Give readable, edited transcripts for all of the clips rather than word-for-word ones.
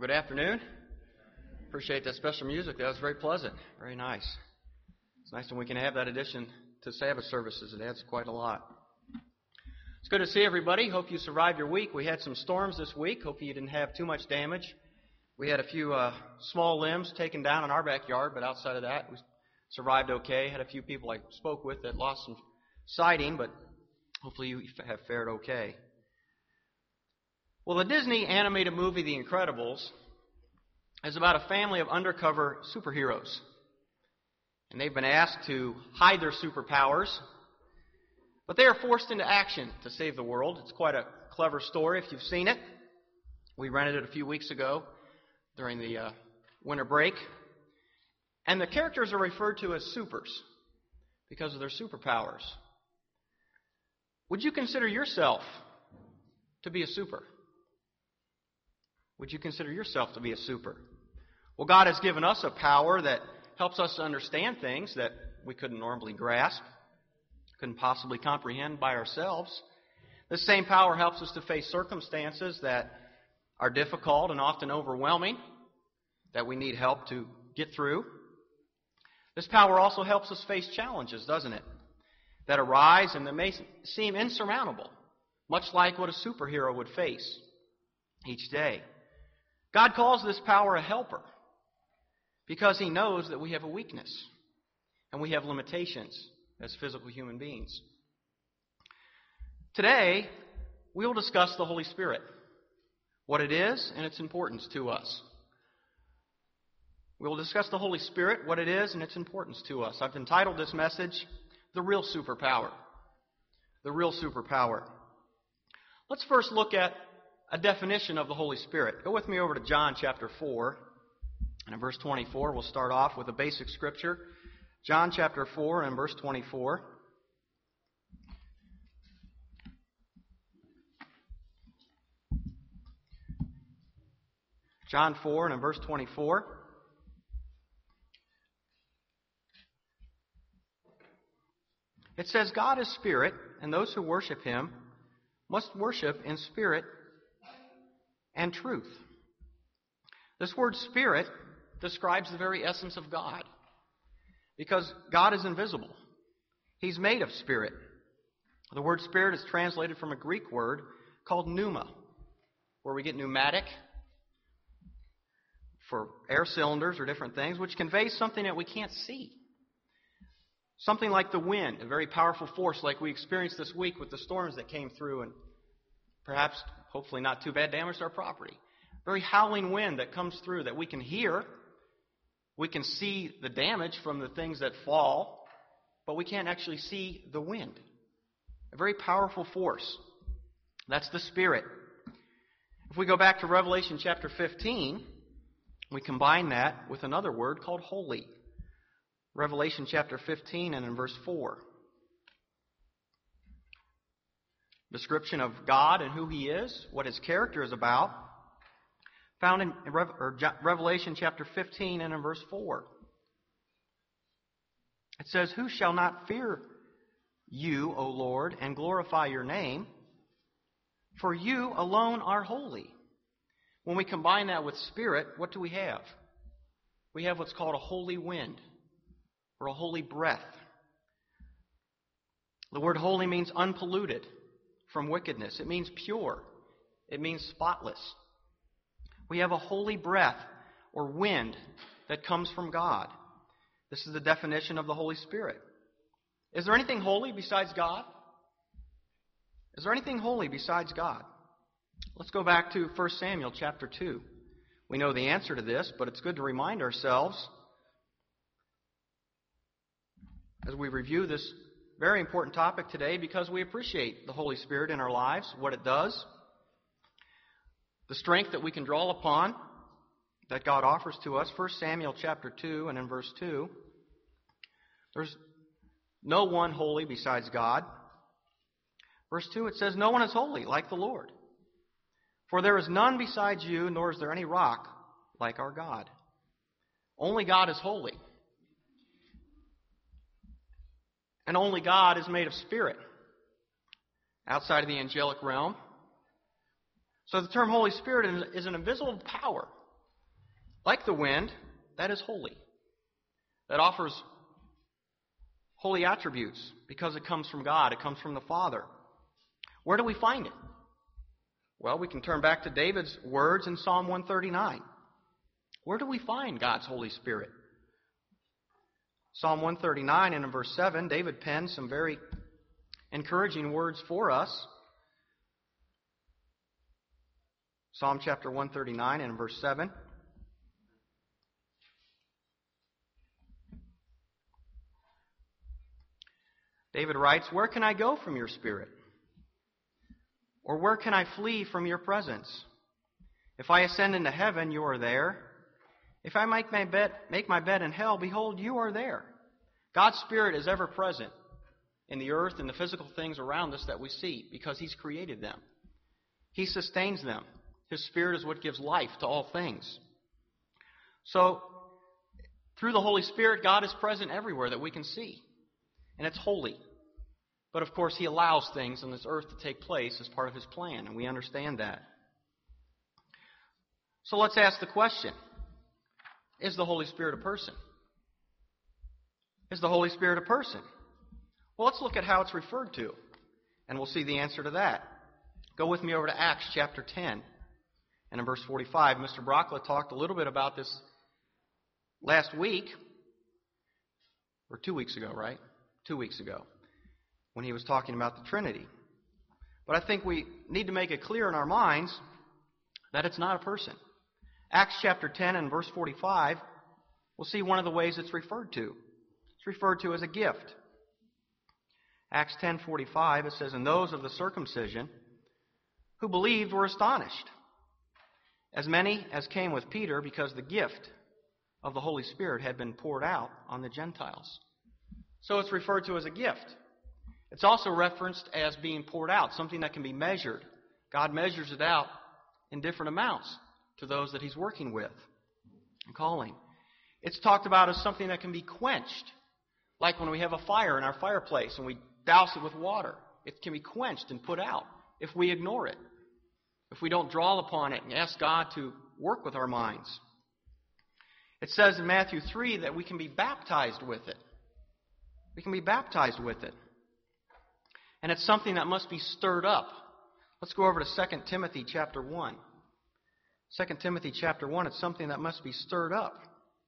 Well, good afternoon. Appreciate that special music. That was very pleasant. Very nice. It's nice when we can have that addition to Sabbath services. It adds quite a lot. It's good to see everybody. Hope you survived your week. We had some storms this week. Hope you didn't have too much damage. We had a few small limbs taken down in our backyard, but outside of that, we survived okay. Had a few people I spoke with that lost some sighting, but hopefully you have fared okay. Well, the Disney animated movie, The Incredibles, is about a family of undercover superheroes. And they've been asked to hide their superpowers, but they are forced into action to save the world. It's quite a clever story if you've seen it. We rented it a few weeks ago during the winter break. And the characters are referred to as supers because of their superpowers. Would you consider yourself to be a super? Would you consider yourself to be a super? Well, God has given us a power that helps us to understand things that we couldn't normally grasp, couldn't possibly comprehend by ourselves. This same power helps us to face circumstances that are difficult and often overwhelming, that we need help to get through. This power also helps us face challenges, doesn't it? That arise and that may seem insurmountable, much like what a superhero would face each day. God calls this power a helper because He knows that we have a weakness and we have limitations as physical human beings. Today, we will discuss the Holy Spirit, what it is and its importance to us. We will discuss the Holy Spirit, what it is and its importance to us. I've entitled this message, The Real Superpower. The Real Superpower. Let's first look at a definition of the Holy Spirit. Go with me over to John chapter 4. And in verse 24, we'll start off with a basic scripture. John chapter 4 and verse 24. John 4 and in verse 24. It says, God is spirit, and those who worship Him must worship in spirit and truth. This word spirit describes the very essence of God, because God is invisible. He's made of spirit. The word spirit is translated from a Greek word called pneuma, where we get pneumatic for air cylinders or different things, which conveys something that we can't see. Something like the wind, a very powerful force like we experienced this week with the storms that came through and perhaps, hopefully not too bad, damaged our property. Very howling wind that comes through that we can hear. We can see the damage from the things that fall, but we can't actually see the wind. A very powerful force. That's the Spirit. If we go back to Revelation chapter 15, we combine that with another word called holy. Revelation chapter 15 and in verse 4. Description of God and who He is, what His character is about, found in Revelation chapter 15 and in verse 4. It says, Who shall not fear you, O Lord, and glorify your name? For you alone are holy. When we combine that with spirit, what do we have? We have what's called a holy wind, or a holy breath. The word holy means unpolluted from wickedness. It means pure. It means spotless. We have a holy breath or wind that comes from God. This is the definition of the Holy Spirit. Is there anything holy besides God? Is there anything holy besides God? Let's go back to 1 Samuel chapter 2. We know the answer to this, but it's good to remind ourselves as we review this very important topic today, because we appreciate the Holy Spirit in our lives, what it does, the strength that we can draw upon that God offers to us. 1 Samuel chapter 2 and in verse 2, there's no one holy besides God. Verse 2, it says, No one is holy like the Lord. For there is none besides you, nor is there any rock like our God. Only God is holy. And only God is made of spirit, outside of the angelic realm. So the term Holy Spirit is an invisible power Like the wind, that is holy. That offers holy attributes because it comes from God. It comes from the Father. Where do we find it? Well, we can turn back to David's words in Psalm 139. Where do we find God's Holy Spirit? Psalm 139 and in verse 7, David penned some very encouraging words for us. Psalm chapter 139 and in verse 7. David writes, "Where can I go from your spirit? Or where can I flee from your presence? If I ascend into heaven, you are there. If I make my bed in hell, behold, you are there." God's Spirit is ever present in the earth and the physical things around us that we see because He's created them. He sustains them. His Spirit is what gives life to all things. So, through the Holy Spirit, God is present everywhere that we can see. And it's holy. But of course, He allows things on this earth to take place as part of His plan, and we understand that. So let's ask the question, is the Holy Spirit a person? Is the Holy Spirit a person? Well, let's look at how it's referred to, and we'll see the answer to that. Go with me over to Acts chapter 10, and in verse 45. Mr. Brockla talked a little bit about this last week, or 2 weeks ago, right? 2 weeks ago, when he was talking about the Trinity. But I think we need to make it clear in our minds that it's not a person. Acts chapter 10 and verse 45, we'll see one of the ways it's referred to. It's referred to as a gift. Acts 10:45, it says, "And those of the circumcision who believed were astonished, as many as came with Peter, because the gift of the Holy Spirit had been poured out on the Gentiles." So it's referred to as a gift. It's also referenced as being poured out, something that can be measured. God measures it out in different amounts to those that He's working with and calling. It's talked about as something that can be quenched, like when we have a fire in our fireplace and we douse it with water. It can be quenched and put out if we ignore it, if we don't draw upon it and ask God to work with our minds. It says in Matthew 3 that we can be baptized with it. We can be baptized with it. And it's something that must be stirred up. Let's go over to 2 Timothy chapter 1. 2 Timothy chapter 1, it's something that must be stirred up.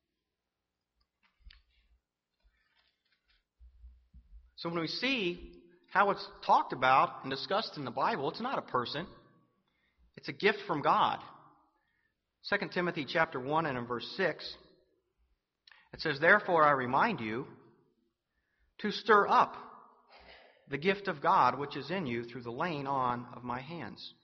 So when we see how it's talked about and discussed in the Bible, it's not a person. It's a gift from God. 2 Timothy chapter 1 and in verse 6, it says, "Therefore I remind you to stir up the gift of God which is in you through the laying on of my hands."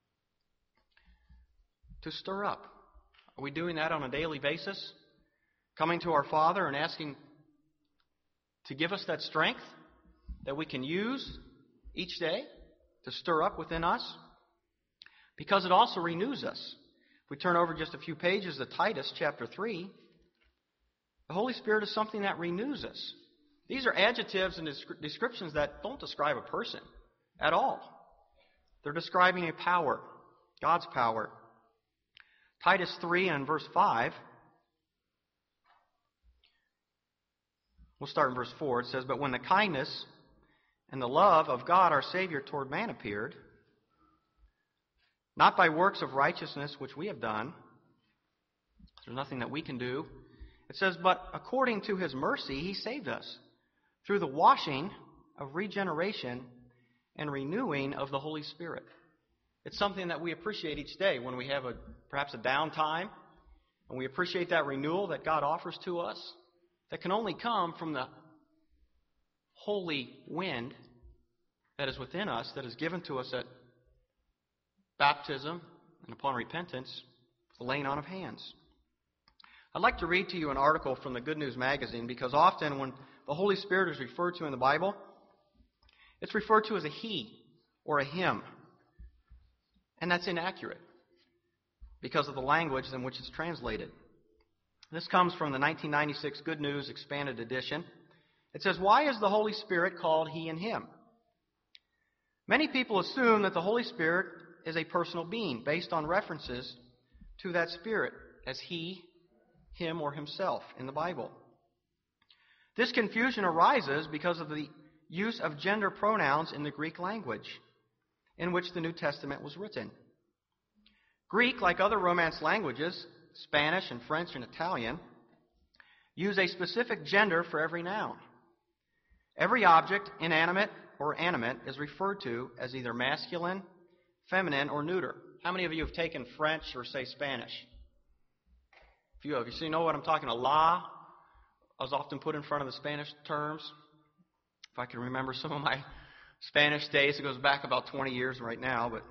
To stir up. Are we doing that on a daily basis? Coming to our Father and asking to give us that strength that we can use each day to stir up within us? Because it also renews us. If we turn over just a few pages to Titus chapter 3, the Holy Spirit is something that renews us. These are adjectives and descriptions that don't describe a person at all. They're describing a power, God's power. Titus 3 and verse 5, we'll start in verse 4. It says, "But when the kindness and the love of God our Savior toward man appeared, not by works of righteousness which we have done," there's nothing that we can do. It says, "But according to His mercy He saved us, through the washing of regeneration and renewing of the Holy Spirit." It's something that we appreciate each day when we have perhaps a downtime, and we appreciate that renewal that God offers to us that can only come from the holy wind that is within us, that is given to us at baptism and upon repentance, the laying on of hands. I'd like to read to you an article from the Good News Magazine, because often when the Holy Spirit is referred to in the Bible, it's referred to as a he or a him. And that's inaccurate because of the language in which it's translated. This comes from the 1996 Good News Expanded Edition. It says, "Why is the Holy Spirit called he and him?" Many people assume that the Holy Spirit is a personal being based on references to that Spirit as he him or himself in the Bible. This confusion arises because of the use of gender pronouns in the Greek language in which the New Testament was written. Greek, like other Romance languages, Spanish and French and Italian, use a specific gender for every noun. Every object, inanimate or animate, is referred to as either masculine, feminine, or neuter. How many of you have taken French or, say, Spanish? A few of you. So you know what I'm talking about. La, I was often put in front of the Spanish terms. If I can remember some of my Spanish days, it goes back about 20 years right now. But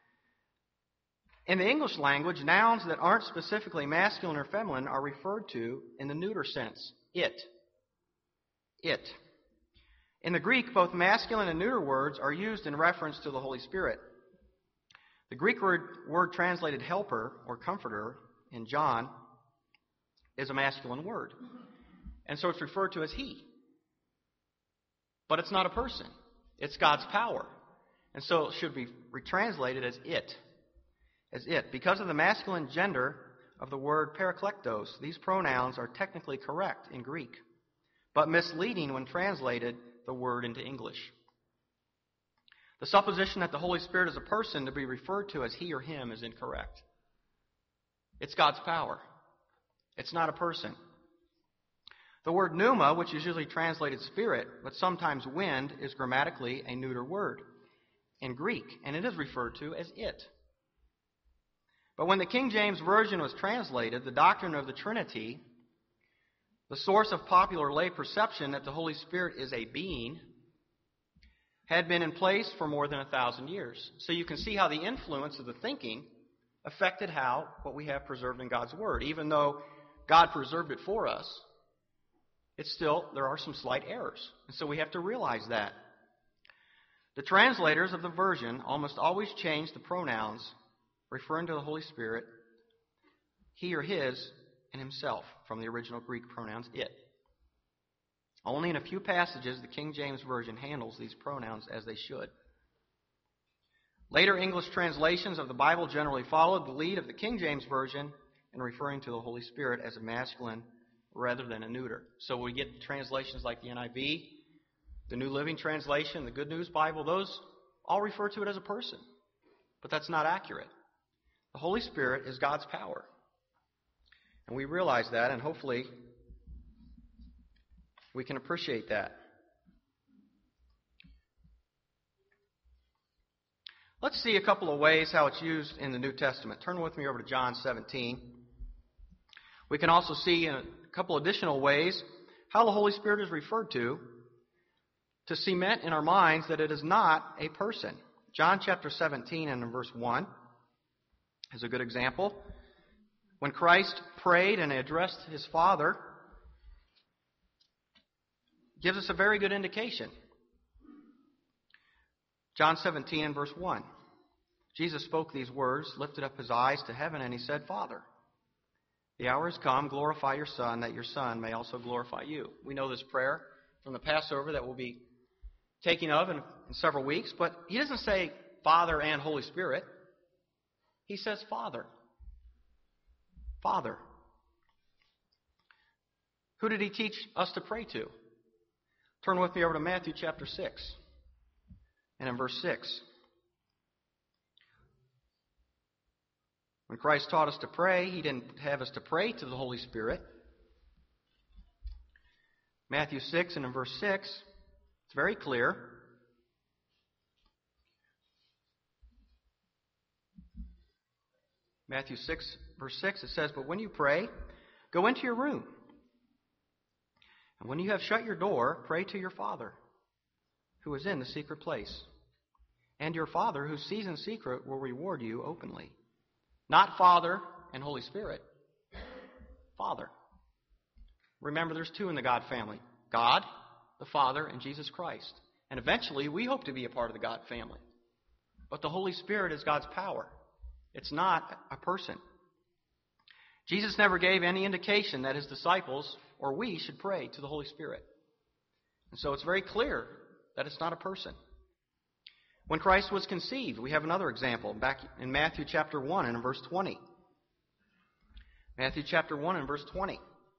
in the English language, nouns that aren't specifically masculine or feminine are referred to in the neuter sense. It. In the Greek, both masculine and neuter words are used in reference to the Holy Spirit. The Greek word translated helper or comforter in John is a masculine word. And so it's referred to as he. But it's not a person. It's God's power. And so it should be retranslated as it. Because of the masculine gender of the word paraklektos, these pronouns are technically correct in Greek, but misleading when translated the word into English. The supposition that the Holy Spirit is a person to be referred to as he or him is incorrect. It's God's power. It's not a person. The word pneuma, which is usually translated spirit, but sometimes wind, is grammatically a neuter word in Greek, and it is referred to as it. But when the King James Version was translated, the doctrine of the Trinity, the source of popular lay perception that the Holy Spirit is a being, had been in place for more than 1,000 years. So you can see how the influence of the thinking affected what we have preserved in God's Word. Even though God preserved it for us, there are some slight errors. And so we have to realize that. The translators of the version almost always change the pronouns referring to the Holy Spirit, he or his, and himself, from the original Greek pronouns it. Only in a few passages the King James Version handles these pronouns as they should. Later English translations of the Bible generally followed the lead of the King James Version in referring to the Holy Spirit as a masculine rather than a neuter. So we get translations like the NIV, the New Living Translation, the Good News Bible, those all refer to it as a person. But that's not accurate. The Holy Spirit is God's power. And we realize that, and hopefully we can appreciate that. Let's see a couple of ways how it's used in the New Testament. Turn with me over to John 17. We can also see in a couple additional ways how the Holy Spirit is referred to cement in our minds that it is not a person. John chapter 17 and in verse 1 is a good example. When Christ prayed and addressed his Father, gives us a very good indication. John 17 and verse 1. Jesus spoke these words, lifted up his eyes to heaven, and he said, Father, the hour has come, glorify your Son, that your Son may also glorify you. We know this prayer from the Passover that we'll be taking of in several weeks, but he doesn't say Father and Holy Spirit. He says Father. Father. Who did he teach us to pray to? Turn with me over to Matthew chapter 6 and in verse 6. When Christ taught us to pray, he didn't have us to pray to the Holy Spirit. Matthew 6 and in verse 6, it's very clear. Matthew 6, verse 6, it says, But when you pray, go into your room. And when you have shut your door, pray to your Father, who is in the secret place. And your Father, who sees in secret, will reward you openly. Not Father and Holy Spirit. Father. Remember, there's two in the God family. God, the Father, and Jesus Christ. And eventually, we hope to be a part of the God family. But the Holy Spirit is God's power. It's not a person. Jesus never gave any indication that his disciples or we should pray to the Holy Spirit. And so it's very clear that it's not a person. When Christ was conceived, we have another example back in Matthew chapter 1 and in verse 20. Matthew chapter 1 and verse 20.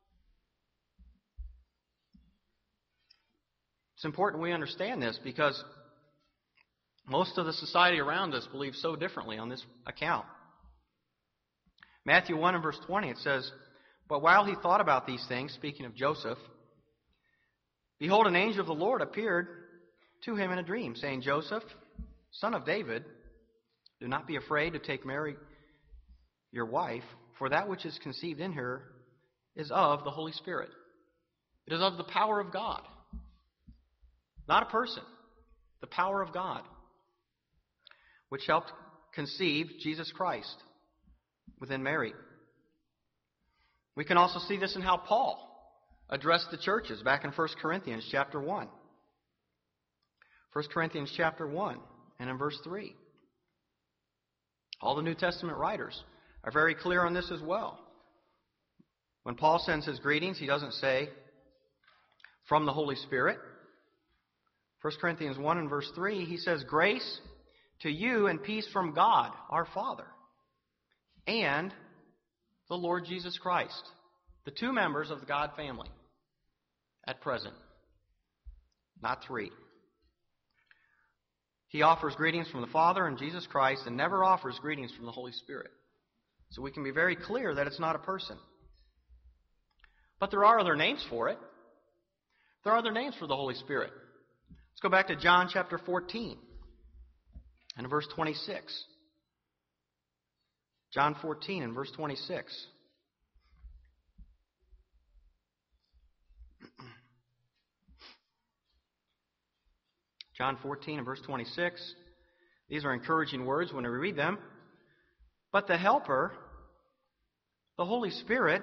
It's important we understand this because most of the society around us believes so differently on this account. Matthew 1 and verse 20, it says, "But while he thought about these things," speaking of Joseph, "behold, an angel of the Lord appeared to him in a dream, saying, Joseph, son of David, do not be afraid to take Mary, your wife, for that which is conceived in her is of the Holy Spirit." It is of the power of God. Not a person. The power of God, which helped conceive Jesus Christ within Mary. We can also see this in how Paul addressed the churches back in 1 Corinthians chapter 1. 1 Corinthians chapter 1 and in verse 3. All the New Testament writers are very clear on this as well. When Paul sends his greetings, he doesn't say, "From the Holy Spirit." 1 Corinthians 1 and verse 3, he says, "Grace to you and peace from God, our Father, and the Lord Jesus Christ," the two members of the God family at present, not three. He offers greetings from the Father and Jesus Christ and never offers greetings from the Holy Spirit. So we can be very clear that it's not a person. But there are other names for it. There are other names for the Holy Spirit. Let's go back to John chapter 14 and verse 26. John 14 and verse 26. John 14 and verse 26. These are encouraging words when we read them. "But the Helper, the Holy Spirit,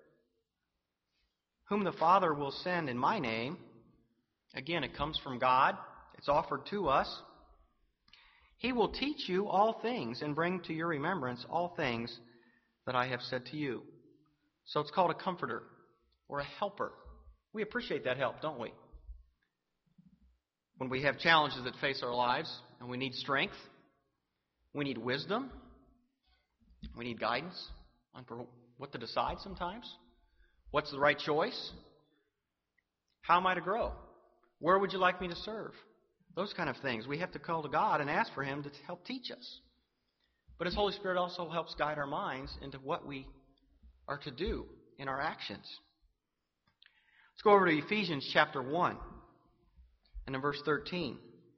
whom the Father will send in my name," again, it comes from God. It's offered to us. "He will teach you all things and bring to your remembrance all things that I have said to you." So it's called a comforter or a helper. We appreciate that help, don't we? When we have challenges that face our lives and we need strength, we need wisdom, we need guidance on what to decide sometimes. What's the right choice? How am I to grow? Where would you like me to serve? Those kind of things. We have to call to God and ask for Him to help teach us. But His Holy Spirit also helps guide our minds into what we are to do in our actions. Let's go over to Ephesians chapter 1 and in verse 13.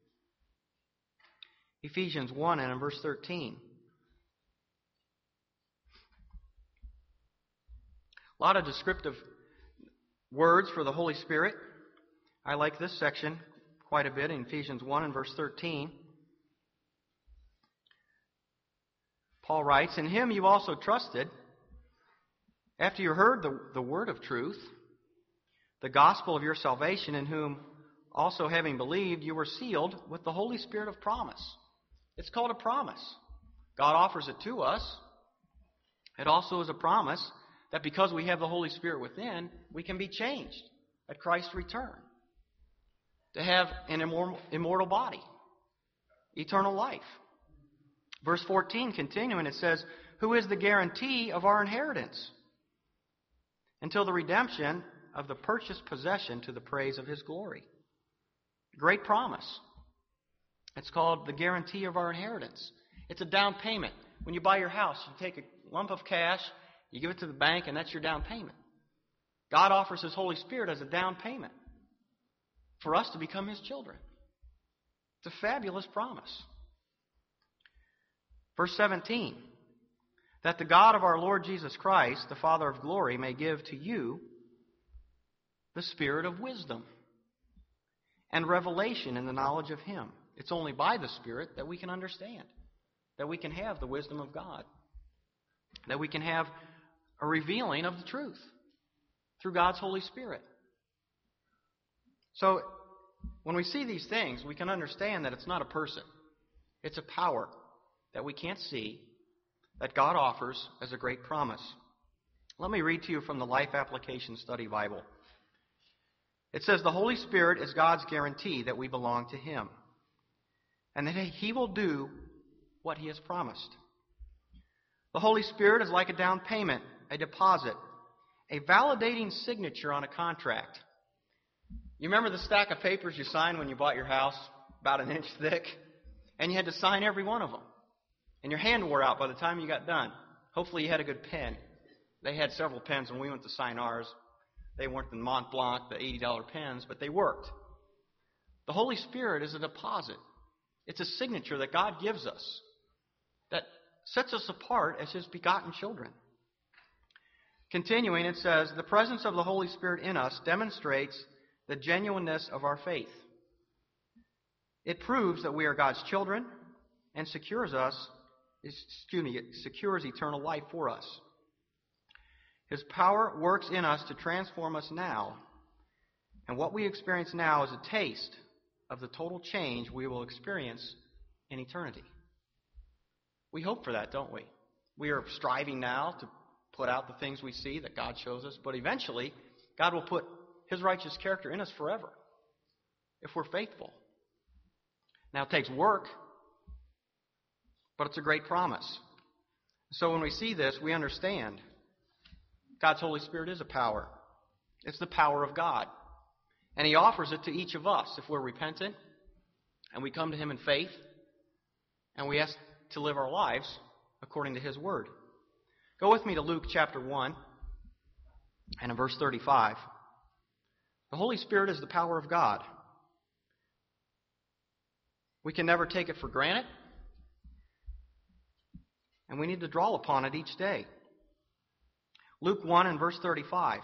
Ephesians 1 and in verse 13. A lot of descriptive words for the Holy Spirit. I like this section quite a bit in Ephesians 1 and verse 13. Paul writes, "In Him you also trusted, after you heard the word of truth, the gospel of your salvation, in whom also having believed, you were sealed with the Holy Spirit of promise." It's called a promise. God offers it to us. It also is a promise that because we have the Holy Spirit within, we can be changed at Christ's return to have an immortal body, eternal life. Verse 14, continuing, it says, "Who is the guarantee of our inheritance until the redemption of the purchased possession to the praise of His glory." Great promise. It's called the guarantee of our inheritance. It's a down payment. When you buy your house, you take a lump of cash, you give it to the bank, and that's your down payment. God offers His Holy Spirit as a down payment for us to become His children. It's a fabulous promise. Verse 17, "That the God of our Lord Jesus Christ, the Father of glory, may give to you the spirit of wisdom and revelation in the knowledge of Him." It's only by the Spirit that we can understand, that we can have the wisdom of God, that we can have a revealing of the truth through God's Holy Spirit. So, when we see these things, we can understand that it's not a person. It's a power that we can't see, that God offers as a great promise. Let me read to you from the Life Application Study Bible. It says, "The Holy Spirit is God's guarantee that we belong to Him, and that He will do what He has promised. The Holy Spirit is like a down payment a deposit, a validating signature on a contract. You remember the stack of papers you signed when you bought your house, about an inch thick? And you had to sign every one of them. And your hand wore out by the time you got done. Hopefully you had a good pen. They had several pens when we went to sign ours. They weren't the Mont Blanc, the $80 pens, but they worked. The Holy Spirit is a deposit. It's a signature that God gives us that sets us apart as His begotten children. Continuing, it says, the presence of the Holy Spirit in us demonstrates the genuineness of our faith. It proves that we are God's children and secures eternal life for us. His power works in us to transform us now, and what we experience now is a taste of the total change we will experience in eternity. We hope for that, don't we? We are striving now to put out the things we see that God shows us, but eventually God will put His righteous character in us forever if we're faithful. Now, it takes work, but it's a great promise. So when we see this, we understand God's Holy Spirit is a power. It's the power of God. And He offers it to each of us if we're repentant and we come to Him in faith and we ask to live our lives according to His Word. Go with me to Luke chapter 1 and in verse 35. The Holy Spirit is the power of God. We can never take it for granted, and we need to draw upon it each day. Luke 1 and verse 35.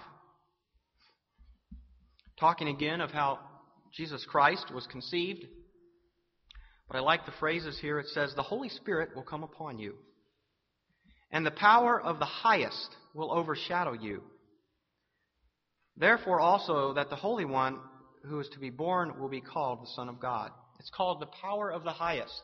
Talking again of how Jesus Christ was conceived. But I like the phrases here. It says, the Holy Spirit will come upon you, and the power of the highest will overshadow you. Therefore also that the Holy One who is to be born will be called the Son of God. It's called the power of the highest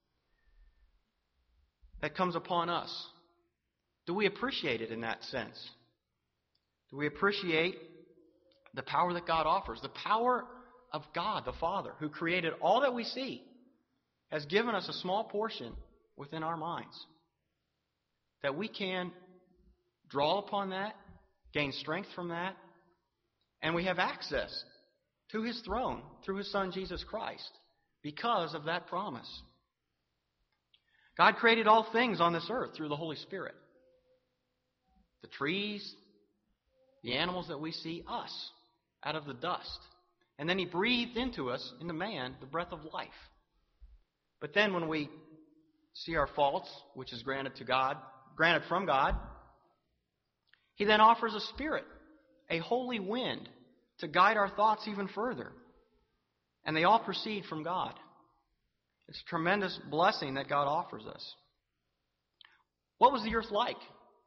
that comes upon us. Do we appreciate it in that sense? Do we appreciate the power that God offers? The power of God, the Father, who created all that we see, has given us a small portion within our minds that we can draw upon that, gain strength from that, and we have access to His throne through His Son, Jesus Christ, because of that promise. God created all things on this earth through the Holy Spirit. The trees, the animals that we see, us, out of the dust. And then He breathed into us, into man, the breath of life. But then when we see our faults, which is granted from God, He then offers a spirit, a holy wind, to guide our thoughts even further. And they all proceed from God. It's a tremendous blessing that God offers us. What was the earth like?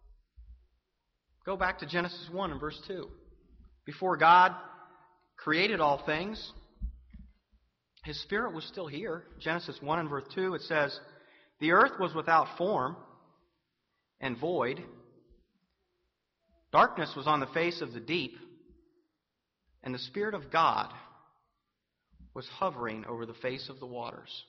Go back to Genesis 1 and verse 2. Before God created all things, His Spirit was still here. Genesis 1 and verse 2, it says, the earth was without form and void. Darkness was on the face of the deep, and the Spirit of God was hovering over the face of the waters.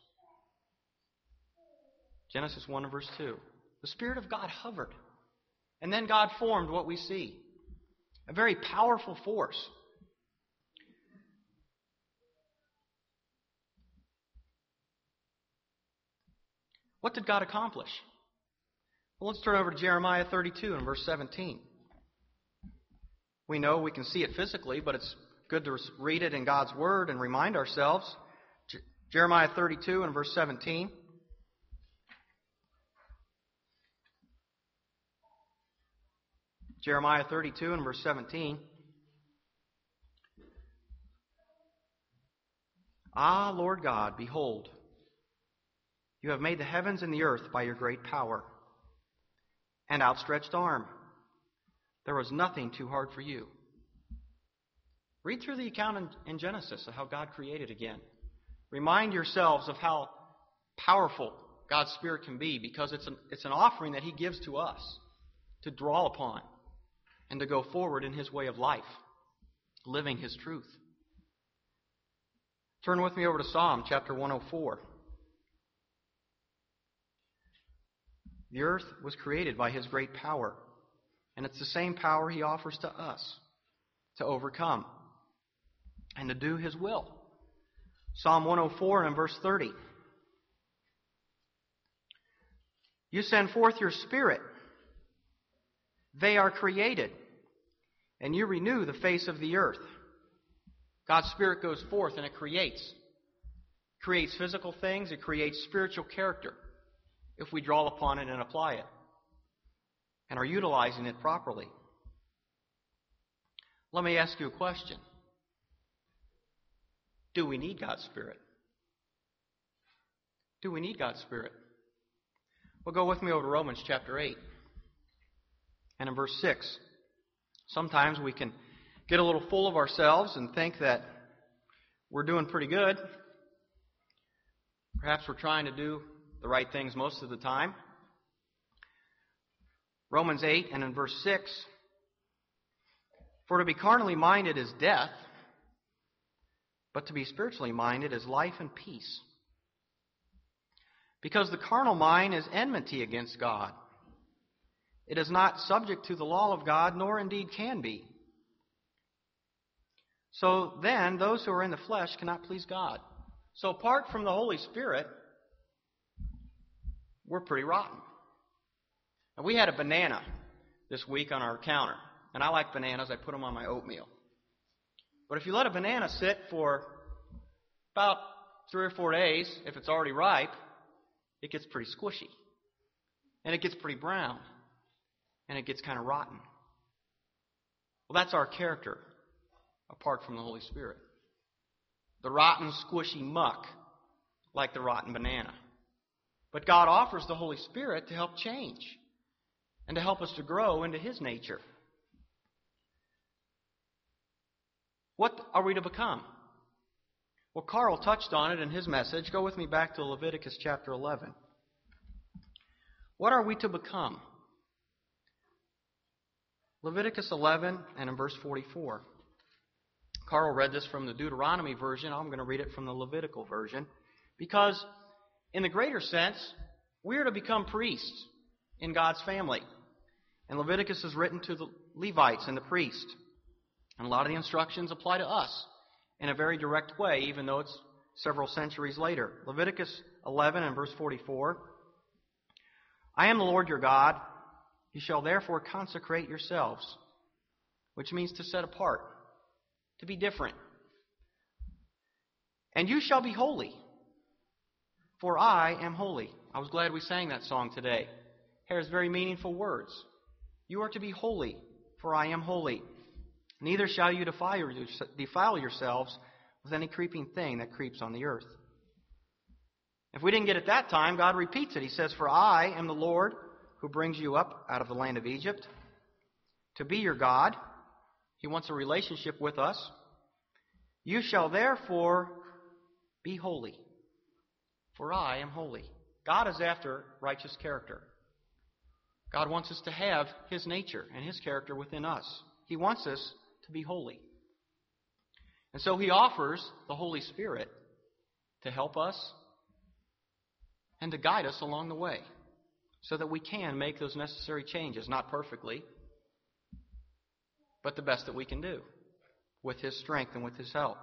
Genesis 1 and verse 2. The Spirit of God hovered. And then God formed what we see. A very powerful force. What did God accomplish? Well, let's turn over to Jeremiah 32 and verse 17. We know we can see it physically, but it's good to read it in God's Word and remind ourselves. Jeremiah 32 and verse 17. Jeremiah 32 and verse 17. Ah, Lord God, behold, you have made the heavens and the earth by your great power and outstretched arm. There was nothing too hard for you. Read through the account in Genesis of how God created again. Remind yourselves of how powerful God's Spirit can be, because it's an offering that He gives to us to draw upon and to go forward in His way of life, living His truth. Turn with me over to Psalm chapter 104. The earth was created by His great power And it's the same power He offers to us to overcome and to do His will. Psalm 104 and verse 30. You send forth your Spirit. They are created, and you renew the face of the earth. God's Spirit goes forth and it creates. It creates physical things. It creates spiritual character if we draw upon it and apply it and are utilizing it properly. Let me ask you a question. Do we need God's Spirit? Do we need God's Spirit? Well, go with me over to Romans chapter 8 and in verse 6. Sometimes we can get a little full of ourselves and think that we're doing pretty good. Perhaps we're trying to do the right things most of the time. Romans 8 and in verse 6. For to be carnally minded is death, but to be spiritually minded is life and peace. Because the carnal mind is enmity against God. It is not subject to the law of God, nor indeed can be. So then, those who are in the flesh cannot please God. So apart from the Holy Spirit, we're pretty rotten. And we had a banana this week on our counter. And I like bananas. I put them on my oatmeal. But if you let a banana sit for about 3 or 4 days, if it's already ripe, it gets pretty squishy. And it gets pretty brown. And it gets kind of rotten. Well, that's our character apart from the Holy Spirit. The rotten, squishy muck, like the rotten banana. But God offers the Holy Spirit to help change and to help us to grow into His nature. What are we to become? Well, Carl touched on it in his message. Go with me back to Leviticus chapter 11. What are we to become? Leviticus 11 and in verse 44. Carl read this from the Deuteronomy version. I'm going to read it from the Levitical version. Because in the greater sense, we are to become priests in God's family. And Leviticus is written to the Levites and the priest. And a lot of the instructions apply to us in a very direct way, even though it's several centuries later. Leviticus 11 and verse 44. I am the Lord your God. You shall therefore consecrate yourselves, which means to set apart, to be different. And you shall be holy, for I am holy. I was glad we sang that song today. It has very meaningful words. You are to be holy, for I am holy. Neither shall you defile yourselves with any creeping thing that creeps on the earth. If we didn't get it that time, God repeats it. He says, for I am the Lord who brings you up out of the land of Egypt to be your God. He wants a relationship with us. You shall therefore be holy, for I am holy. God is after righteous character. God wants us to have His nature and His character within us. He wants us to be holy. And so He offers the Holy Spirit to help us and to guide us along the way so that we can make those necessary changes, not perfectly, but the best that we can do with His strength and with His help.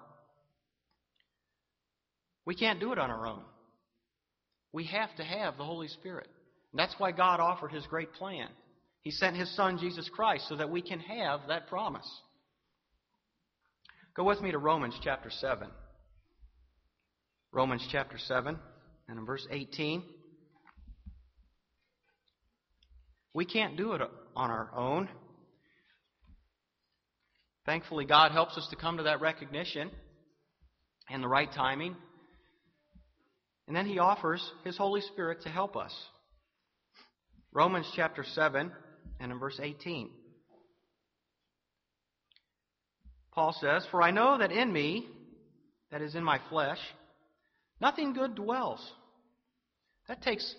We can't do it on our own. We have to have the Holy Spirit. And that's why God offered His great plan. He sent His Son, Jesus Christ, so that we can have that promise. Go with me to Romans chapter 7. Romans chapter 7 and in verse 18. We can't do it on our own. Thankfully, God helps us to come to that recognition and the right timing. And then He offers His Holy Spirit to help us. Romans chapter 7 and in verse 18. Paul says, for I know that in me, that is in my flesh, nothing good dwells. That takes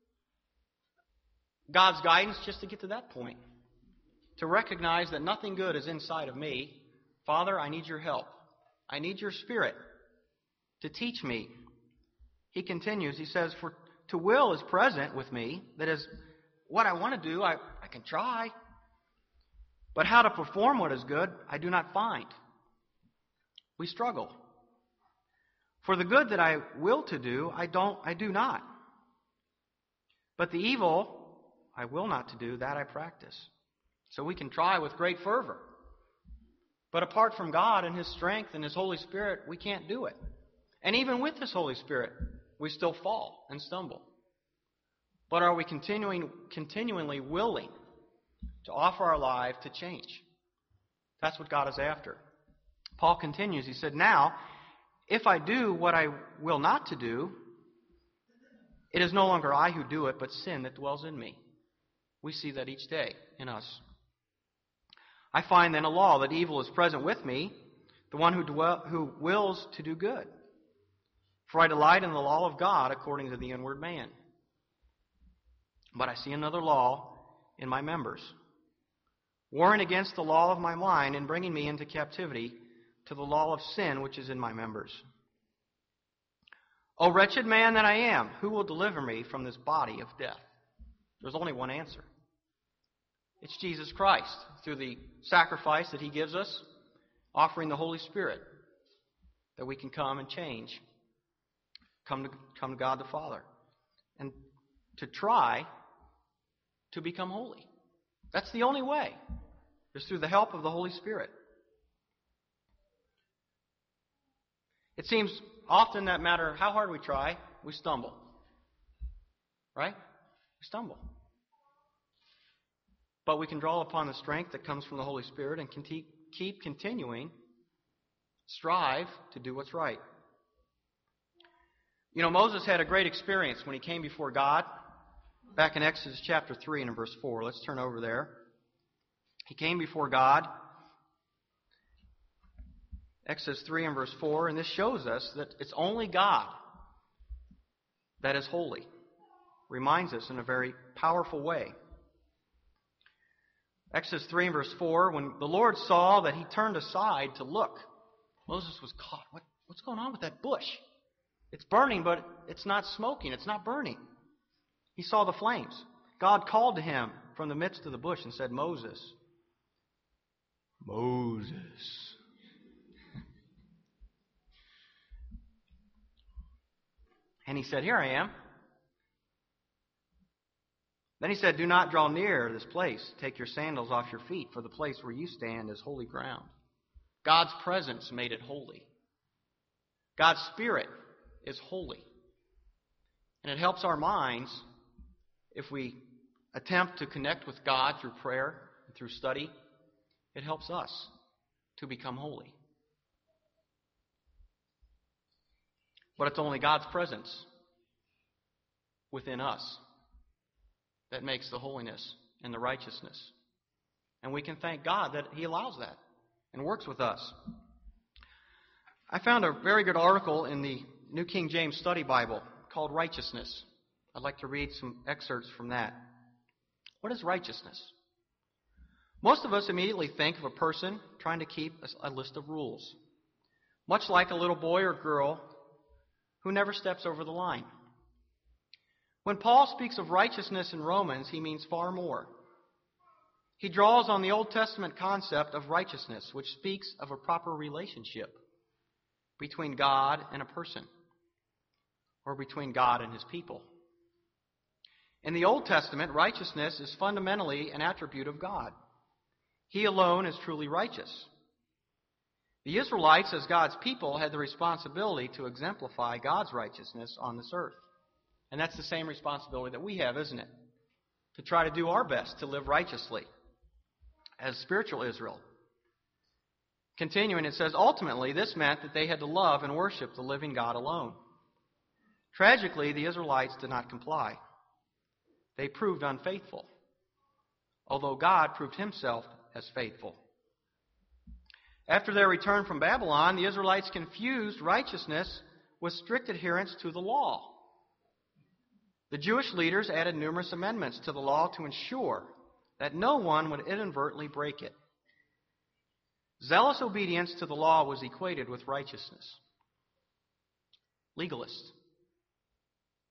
God's guidance just to get to that point. To recognize that nothing good is inside of me. Father, I need your help. I need your Spirit to teach me. He continues, he says, for to will is present with me. That is, what I want to do, I can try. But how to perform what is good, I do not find. We struggle. For the good that I will to do, I do not. But the evil I will not to do, that I practice. So we can try with great fervor. But apart from God and His strength and His Holy Spirit, we can't do it. And even with His Holy Spirit, we still fall and stumble. But are we continually willing to offer our life to change? That's what God is after. Paul continues, he said, now, if I do what I will not to do, it is no longer I who do it, but sin that dwells in me. We see that each day in us. I find then a law that evil is present with me, the one who wills to do good. For I delight in the law of God according to the inward man. But I see another law in my members, warring against the law of my mind and bringing me into captivity to the law of sin which is in my members. O wretched man that I am, who will deliver me from this body of death? There's only one answer. It's Jesus Christ, through the sacrifice that He gives us, offering the Holy Spirit, that we can come and change, come to God the Father, and to try to become holy. That's the only way. It's through the help of the Holy Spirit. It seems often that no matter how hard we try, we stumble. Right? We stumble. But we can draw upon the strength that comes from the Holy Spirit and keep continuing, strive to do what's right. You know, Moses had a great experience when he came before God. Back in Exodus chapter 3 and in verse 4. Let's turn over there. He came before God. Exodus 3 and verse 4. And this shows us that it's only God that is holy. Reminds us in a very powerful way. Exodus 3 and verse 4. When the Lord saw that he turned aside to look, Moses was caught. What's going on with that bush? It's burning, but it's not smoking. It's not burning. He saw the flames. God called to him from the midst of the bush and said, Moses, Moses. And he said, here I am. Then he said, do not draw near this place. Take your sandals off your feet, for the place where you stand is holy ground. God's presence made it holy. God's Spirit is holy. And it helps our minds if we attempt to connect with God through prayer and through study. It helps us to become holy. But it's only God's presence within us that makes the holiness and the righteousness. And we can thank God that He allows that and works with us. I found a very good article in the New King James Study Bible called Righteousness. I'd like to read some excerpts from that. What is righteousness? Most of us immediately think of a person trying to keep a list of rules, much like a little boy or girl who never steps over the line. When Paul speaks of righteousness in Romans, he means far more. He draws on the Old Testament concept of righteousness, which speaks of a proper relationship between God and a person, or between God and His people. In the Old Testament, righteousness is fundamentally an attribute of God. He alone is truly righteous. The Israelites, as God's people, had the responsibility to exemplify God's righteousness on this earth. And that's the same responsibility that we have, isn't it? To try to do our best to live righteously as spiritual Israel. Continuing, it says, ultimately, this meant that they had to love and worship the living God alone. Tragically, the Israelites did not comply. They proved unfaithful, although God proved Himself as faithful. After their return from Babylon, the Israelites confused righteousness with strict adherence to the law. The Jewish leaders added numerous amendments to the law to ensure that no one would inadvertently break it. Zealous obedience to the law was equated with righteousness. Legalist.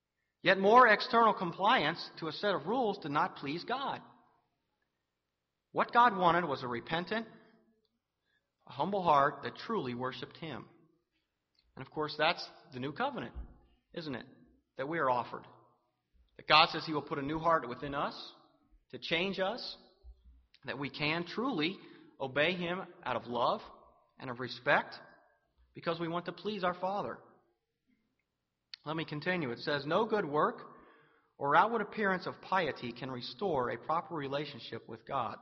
Yet more external compliance to a set of rules did not please God. What God wanted was a repentant, a humble heart that truly worshiped Him. And of course, that's the new covenant, isn't it? That we are offered. That God says He will put a new heart within us to change us, that we can truly obey Him out of love and of respect because we want to please our Father. Let me continue. It says, no good work or outward appearance of piety can restore a proper relationship with God.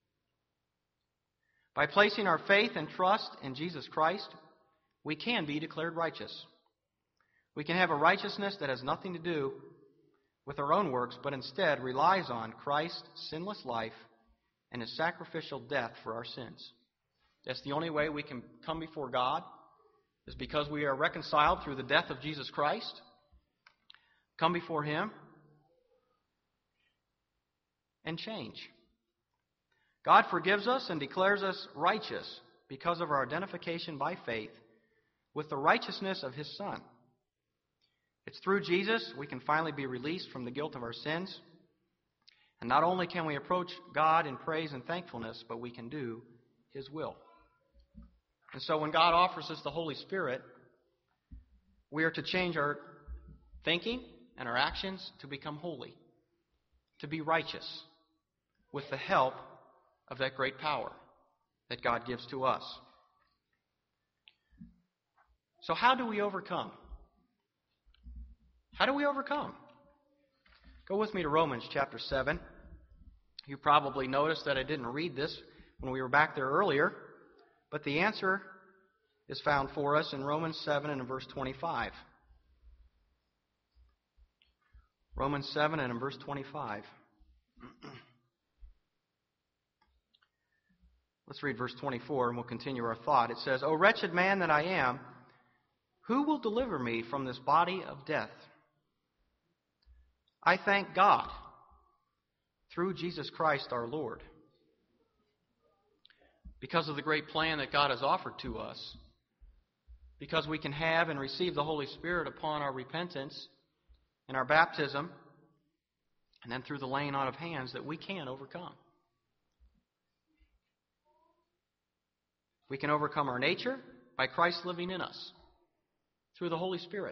By placing our faith and trust in Jesus Christ, we can be declared righteous. We can have a righteousness that has nothing to do with our own works, but instead relies on Christ's sinless life and His sacrificial death for our sins. That's the only way we can come before God, is because we are reconciled through the death of Jesus Christ. Come before Him and change. God forgives us and declares us righteous because of our identification by faith with the righteousness of His Son. It's through Jesus we can finally be released from the guilt of our sins. And not only can we approach God in praise and thankfulness, but we can do His will. And so when God offers us the Holy Spirit, we are to change our thinking and our actions to become holy, to be righteous, with the help of that great power that God gives to us. So how do we overcome? How do we overcome? Go with me to Romans chapter 7. You probably noticed that I didn't read this when we were back there earlier, but the answer is found for us in Romans 7 and in verse 25. Romans 7 and in verse 25. Let's read verse 24 and we'll continue our thought. It says, O wretched man that I am, who will deliver me from this body of death? I thank God through Jesus Christ our Lord. Because of the great plan that God has offered to us, because we can have and receive the Holy Spirit upon our repentance and our baptism, and then through the laying on of hands, that we can overcome. We can overcome our nature by Christ living in us through the Holy Spirit.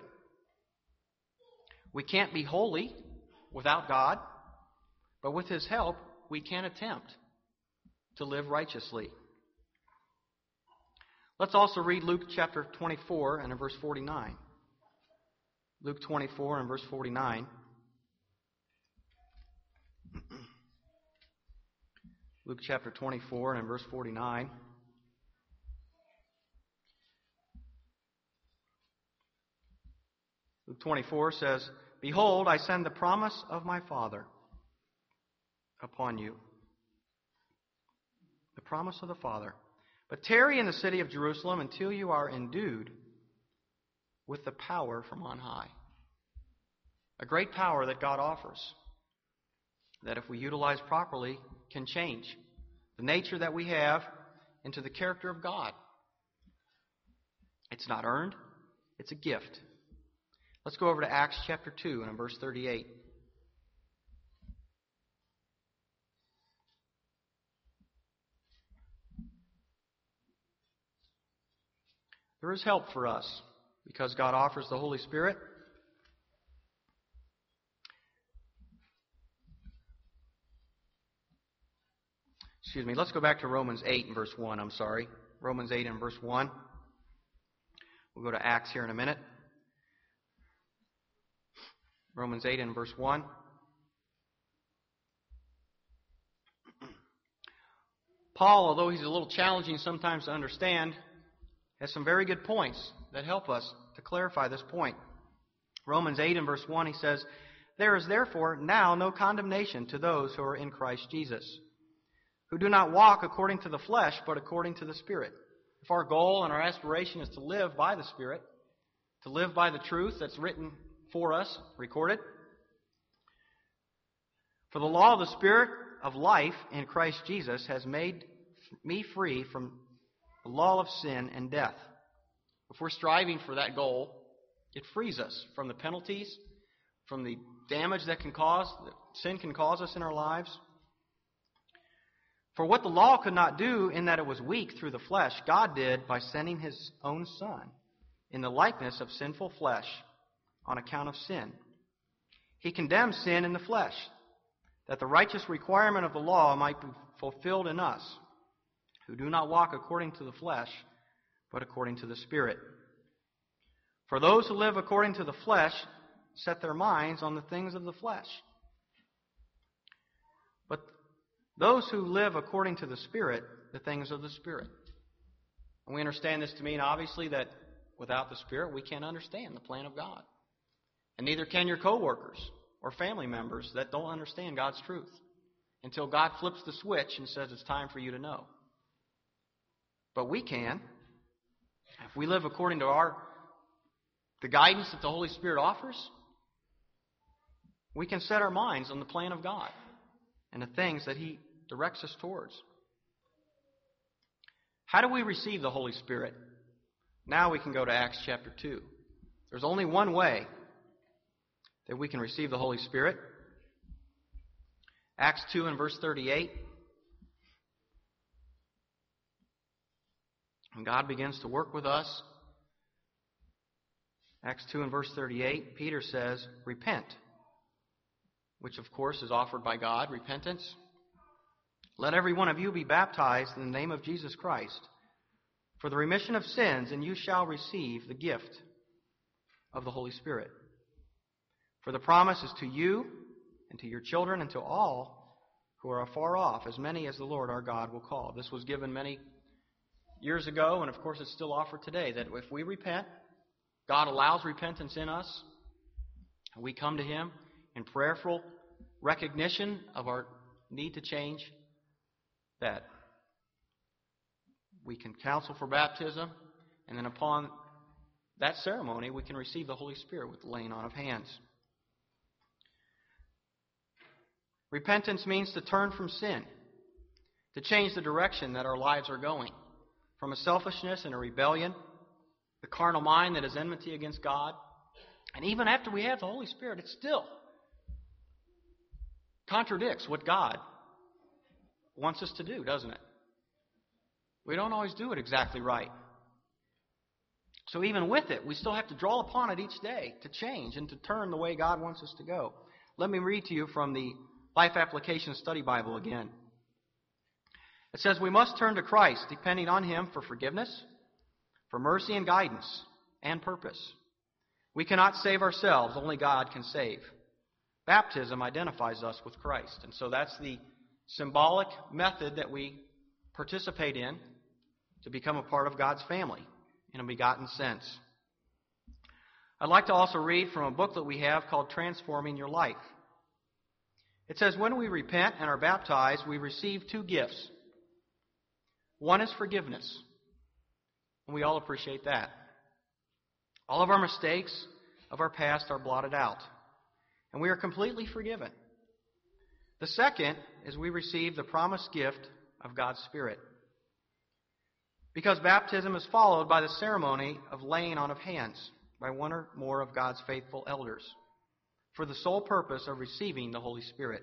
We can't be holy without God, but with His help, we can attempt to live righteously. Let's also read Luke chapter 24 and in verse 49. Luke 24 and verse 49. Luke chapter 24 and in verse 49. Luke 24 says, Behold, I send the promise of my Father upon you. The promise of the Father. But tarry in the city of Jerusalem until you are endued with the power from on high. A great power that God offers, that if we utilize properly, can change the nature that we have into the character of God. It's not earned, it's a gift. Let's go over to Acts chapter 2 and in verse 38. There is help for us because God offers the Holy Spirit. Let's go back to Romans 8 and verse 1. Romans 8 and verse 1. We'll go to Acts here in a minute. Romans 8 and verse 1. Paul, although he's a little challenging sometimes to understand, has some very good points that help us to clarify this point. Romans 8 and verse 1, he says, There is therefore now no condemnation to those who are in Christ Jesus, who do not walk according to the flesh, but according to the Spirit. If our goal and our aspiration is to live by the Spirit, to live by the truth that's written for us, recorded, for the law of the Spirit of life in Christ Jesus has made me free from the law of sin and death. If we're striving for that goal, it frees us from the penalties, from the damage that sin can cause us in our lives. For what the law could not do in that it was weak through the flesh, God did by sending His own Son in the likeness of sinful flesh on account of sin. He condemned sin in the flesh, that the righteous requirement of the law might be fulfilled in us, who do not walk according to the flesh, but according to the Spirit. For those who live according to the flesh set their minds on the things of the flesh. But those who live according to the Spirit, the things of the Spirit. And we understand this to mean, obviously, that without the Spirit, we can't understand the plan of God. And neither can your coworkers or family members that don't understand God's truth until God flips the switch and says it's time for you to know. But we can. If we live according to the guidance that the Holy Spirit offers, we can set our minds on the plan of God and the things that He directs us towards. How do we receive the Holy Spirit? Now we can go to Acts chapter 2. There's only one way that we can receive the Holy Spirit. Acts 2 and verse 38. And God begins to work with us. Acts 2 and verse 38, Peter says, "Repent," which of course is offered by God, repentance. "Let every one of you be baptized in the name of Jesus Christ for the remission of sins, and you shall receive the gift of the Holy Spirit. For the promise is to you and to your children and to all who are afar off, as many as the Lord our God will call." This was given many years ago, and of course it's still offered today, that if we repent, God allows repentance in us. We come to Him in prayerful recognition of our need to change, that we can counsel for baptism, and then upon that ceremony we can receive the Holy Spirit with the laying on of hands. Repentance means to turn from sin, to change the direction that our lives are going, from a selfishness and a rebellion, the carnal mind that is enmity against God. And even after we have the Holy Spirit, it still contradicts what God wants us to do, doesn't it? We don't always do it exactly right. So even with it, we still have to draw upon it each day to change and to turn the way God wants us to go. Let me read to you from the Life Application Study Bible again. It says, "We must turn to Christ, depending on Him for forgiveness, for mercy and guidance, and purpose. We cannot save ourselves. Only God can save. Baptism identifies us with Christ." And so that's the symbolic method that we participate in to become a part of God's family in a begotten sense. I'd like to also read from a book that we have called Transforming Your Life. It says, "When we repent and are baptized, we receive two gifts. One is forgiveness, and we all appreciate that. All of our mistakes of our past are blotted out, and we are completely forgiven. The second is we receive the promised gift of God's Spirit, because baptism is followed by the ceremony of laying on of hands by one or more of God's faithful elders, for the sole purpose of receiving the Holy Spirit.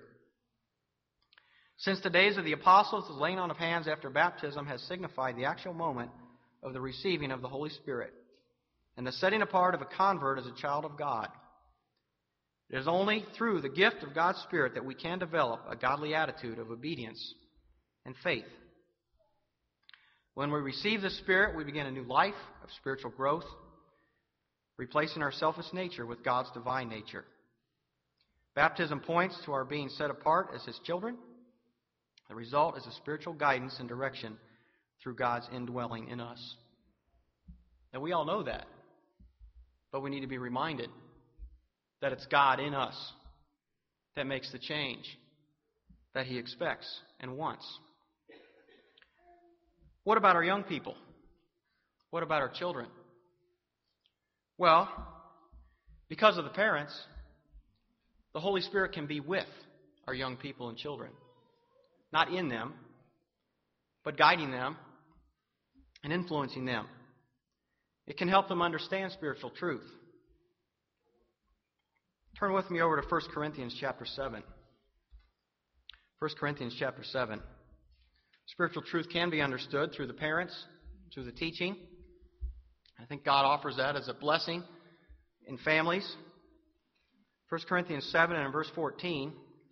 Since the days of the apostles, the laying on of hands after baptism has signified the actual moment of the receiving of the Holy Spirit and the setting apart of a convert as a child of God. It is only through the gift of God's Spirit that we can develop a godly attitude of obedience and faith. When we receive the Spirit, we begin a new life of spiritual growth, replacing our selfish nature with God's divine nature. Baptism points to our being set apart as His children. The result is a spiritual guidance and direction through God's indwelling in us. And we all know that, but we need to be reminded that it's God in us that makes the change that He expects and wants. What about our young people? What about our children? Well, because of the parents, the Holy Spirit can be with our young people and children. Not in them, but guiding them and influencing them. It can help them understand spiritual truth. Turn with me over to 1 Corinthians chapter 7. 1 Corinthians chapter 7. Spiritual truth can be understood through the parents, through the teaching. I think God offers that as a blessing in families. 1 Corinthians 7 and verse 14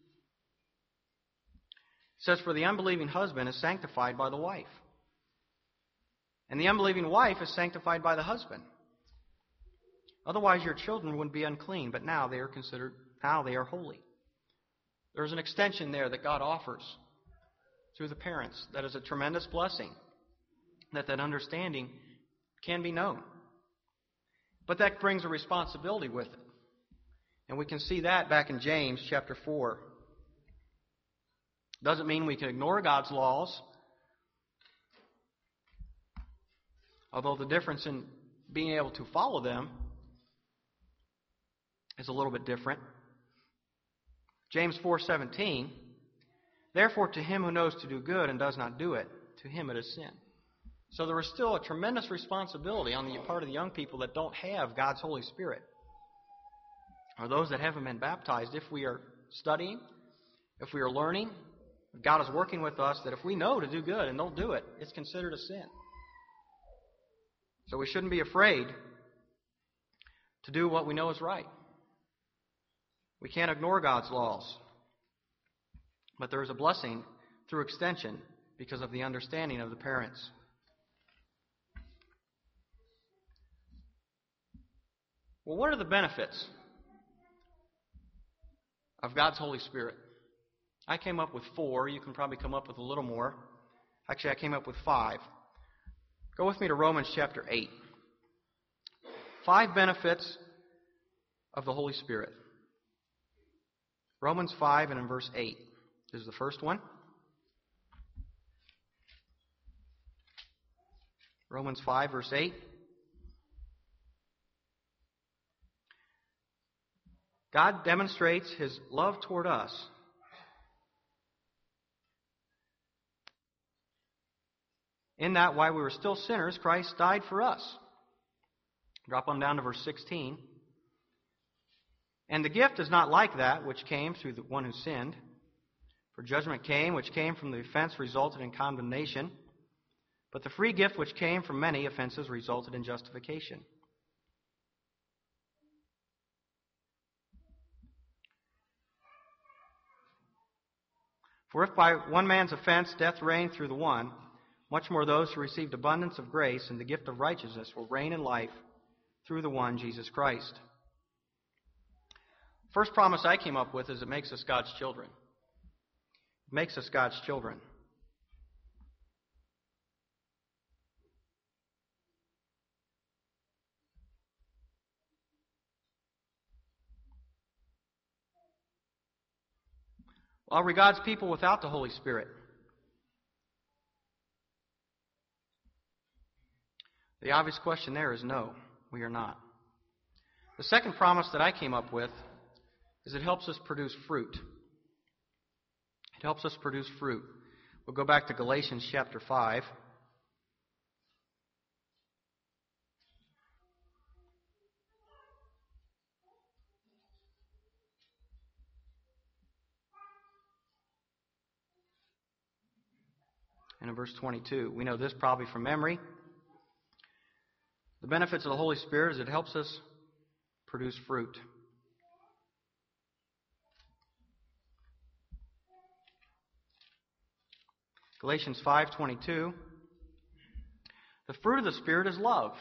says, "For the unbelieving husband is sanctified by the wife, and the unbelieving wife is sanctified by the husband. Otherwise your children would be unclean, but now they are holy." There's an extension there that God offers through the parents that is a tremendous blessing, that understanding can be known. But that brings a responsibility with it. And we can see that back in James chapter 4. Doesn't mean we can ignore God's laws, although the difference in being able to follow them is a little bit different. James 4:17, "Therefore to him who knows to do good and does not do it, to him it is sin." So there is still a tremendous responsibility on the part of the young people that don't have God's Holy Spirit, or those that haven't been baptized. If we are studying, if we are learning, if God is working with us, that if we know to do good and don't do it, it's considered a sin. So we shouldn't be afraid to do what we know is right. We can't ignore God's laws. But there is a blessing through extension because of the understanding of the parents. Well, what are the benefits of God's Holy Spirit? I came up with 4. You can probably come up with a little more. Actually, I came up with 5. Go with me to Romans chapter 8. 5 benefits of the Holy Spirit. Romans 5 and in verse 8 is the first one. Romans 5 verse 8. God demonstrates His love toward us in that while we were still sinners, Christ died for us. Drop on down to verse 16. "And the gift is not like that which came through the one who sinned. For judgment came, which came from the offense resulted in condemnation. But the free gift which came from many offenses resulted in justification." "For if by one man's offense death reigned through the one, much more those who received abundance of grace and the gift of righteousness will reign in life through the one, Jesus Christ." First promise I came up with is it makes us God's children. It makes us God's children. Well, are we God's people without the Holy Spirit? The obvious question there is no, we are not. The second promise that I came up with is it helps us produce fruit. It helps us produce fruit. We'll go back to Galatians chapter 5. And in verse 22, we know this probably from memory. The benefits of the Holy Spirit is it helps us produce fruit. Galatians 5:22. "The fruit of the Spirit is love,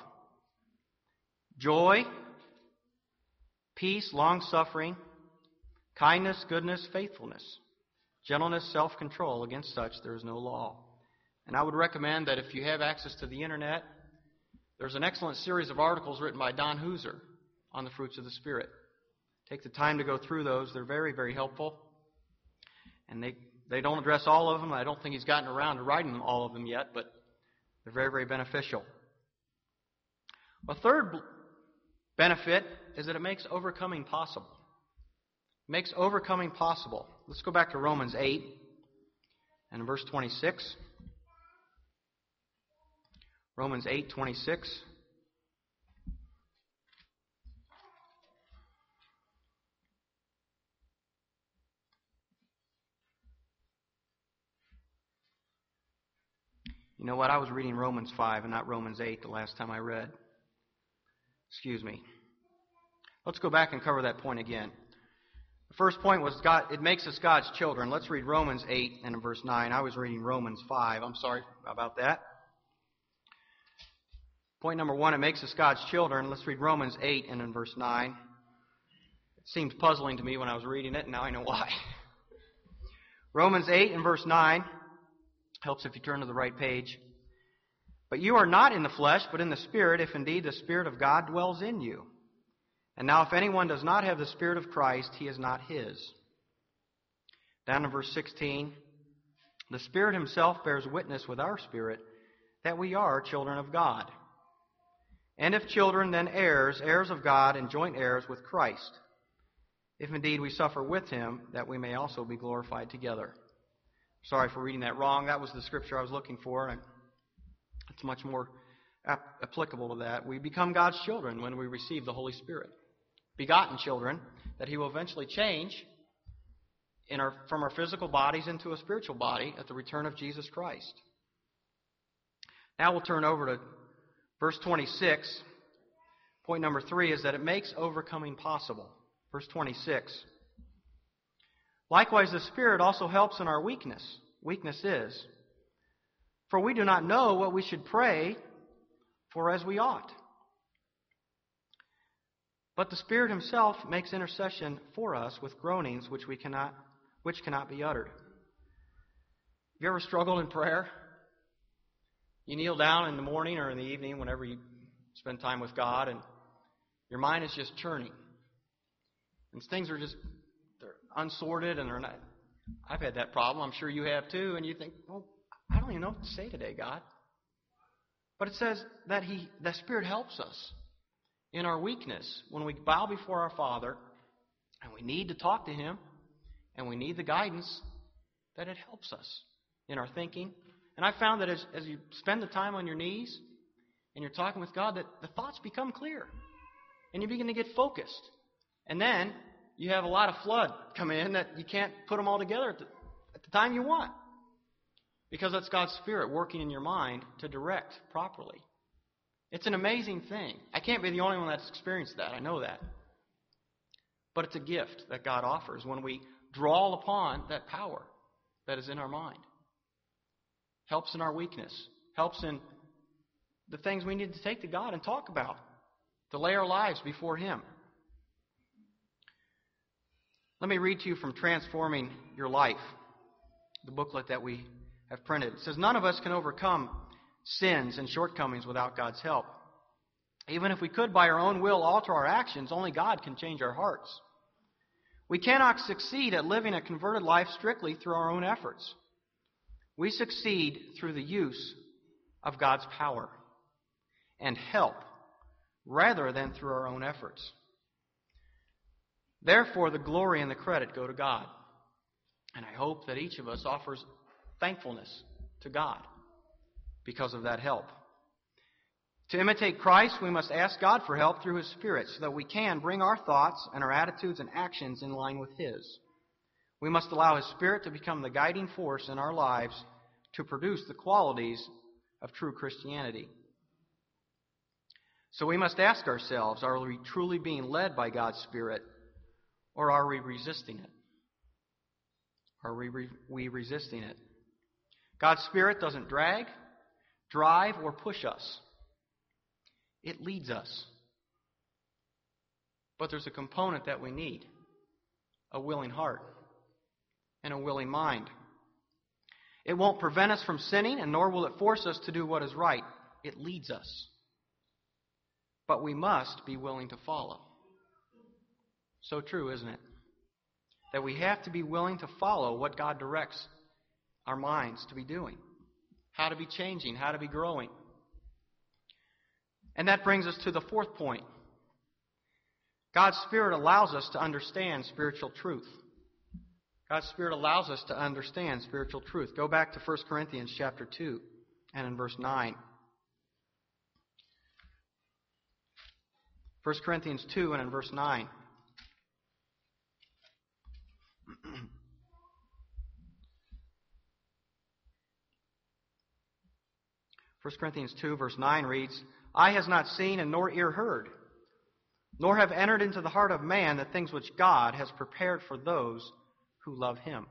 joy, peace, long-suffering, kindness, goodness, faithfulness, gentleness, self-control. Against such there is no law." And I would recommend that if you have access to the Internet, there's an excellent series of articles written by Don Hooser on the fruits of the Spirit. Take the time to go through those. They're very, very helpful. And they don't address all of them. I don't think he's gotten around to writing all of them yet, but they're very, very beneficial. A third benefit is that it makes overcoming possible. It makes overcoming possible. Let's go back to Romans 8 and verse 26. Romans 8:26. what? I was reading Romans 5 and not Romans 8 the last time I read. Excuse me. Let's go back and cover that point again. The first point was God. It makes us God's children. Let's read Romans 8 and in verse 9. I was reading Romans 5. I'm sorry about that. Point number 1, it makes us God's children. Let's read Romans 8 and in verse 9. It seemed puzzling to me when I was reading it, and now I know why. Romans 8 and verse 9. Helps if you turn to the right page. But you are not in the flesh, but in the Spirit, if indeed the Spirit of God dwells in you. And now if anyone does not have the Spirit of Christ, he is not his. Down in verse 16. The Spirit himself bears witness with our spirit that we are children of God. And if children, then heirs, heirs of God, and joint heirs with Christ. If indeed we suffer with him, that we may also be glorified together. Sorry for reading that wrong. That was the scripture I was looking for, and it's much more applicable to that. We become God's children when we receive the Holy Spirit. Begotten children that he will eventually change from our physical bodies into a spiritual body at the return of Jesus Christ. Now we'll turn over to verse 26. Point number 3 is that it makes overcoming possible. Verse 26. Likewise, the Spirit also helps in our weakness. Weakness is, for we do not know what we should pray for as we ought. But the Spirit himself makes intercession for us with groanings which cannot be uttered. Have you ever struggled in prayer? You kneel down in the morning or in the evening whenever you spend time with God, and your mind is just churning. And things are just unsorted, and they're not. I've had that problem. I'm sure you have too. And you think, well, I don't even know what to say today, God. But it says that the Spirit helps us in our weakness when we bow before our Father, and we need to talk to Him, and we need the guidance, that it helps us in our thinking. And I found that as you spend the time on your knees and you're talking with God, that the thoughts become clear, and you begin to get focused. And then you have a lot of flood come in that you can't put them all together at the time you want. Because that's God's Spirit working in your mind to direct properly. It's an amazing thing. I can't be the only one that's experienced that. I know that. But it's a gift that God offers when we draw upon that power that is in our mind. Helps in our weakness. Helps in the things we need to take to God and talk about. To lay our lives before Him. Let me read to you from Transforming Your Life, the booklet that we have printed. It says, none of us can overcome sins and shortcomings without God's help. Even if we could by our own will alter our actions, only God can change our hearts. We cannot succeed at living a converted life strictly through our own efforts. We succeed through the use of God's power and help rather than through our own efforts. Therefore, the glory and the credit go to God. And I hope that each of us offers thankfulness to God because of that help. To imitate Christ, we must ask God for help through His Spirit so that we can bring our thoughts and our attitudes and actions in line with His. We must allow His Spirit to become the guiding force in our lives to produce the qualities of true Christianity. So we must ask ourselves, are we truly being led by God's Spirit, or are we resisting it? Are we resisting it? God's Spirit doesn't drag, drive, or push us. It leads us. But there's a component that we need: a willing heart and a willing mind. It won't prevent us from sinning, and nor will it force us to do what is right. It leads us. But we must be willing to follow. So true, isn't it? That we have to be willing to follow what God directs our minds to be doing. How to be changing, how to be growing. And that brings us to the fourth point. God's Spirit allows us to understand spiritual truth. God's Spirit allows us to understand spiritual truth. Go back to 1 Corinthians chapter 2 and in verse 9. 1 Corinthians 2 and in verse 9. 1 Corinthians 2, verse 9 reads, "Eye has not seen and nor ear heard, nor have entered into the heart of man the things which God has prepared for those who love Him.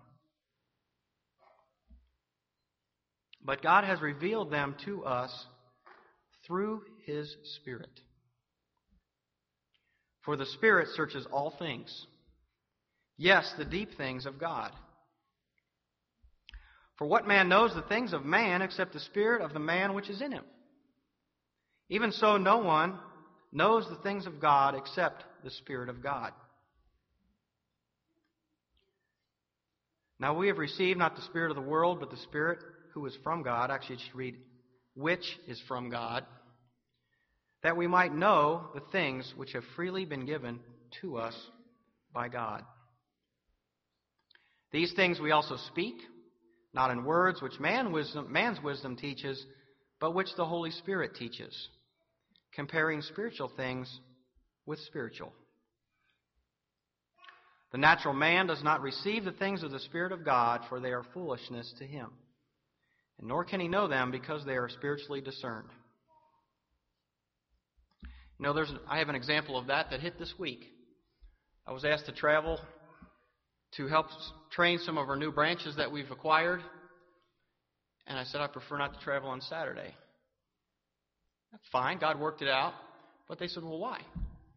But God has revealed them to us through His Spirit. For the Spirit searches all things, yes, the deep things of God. For what man knows the things of man except the spirit of the man which is in him? Even so, no one knows the things of God except the Spirit of God. Now we have received not the spirit of the world, but the Spirit who is from God." Actually, it should read, "which is from God," "that we might know the things which have freely been given to us by God. These things we also speak, not in words which man's wisdom teaches, but which the Holy Spirit teaches, comparing spiritual things with spiritual. The natural man does not receive the things of the Spirit of God, for they are foolishness to him, and nor can he know them because they are spiritually discerned." You know, I have an example of that hit this week. I was asked to travel to help train some of our new branches that we've acquired, and I said I prefer not to travel on Saturday. That's fine, God worked it out, but they said, "Well, why?" I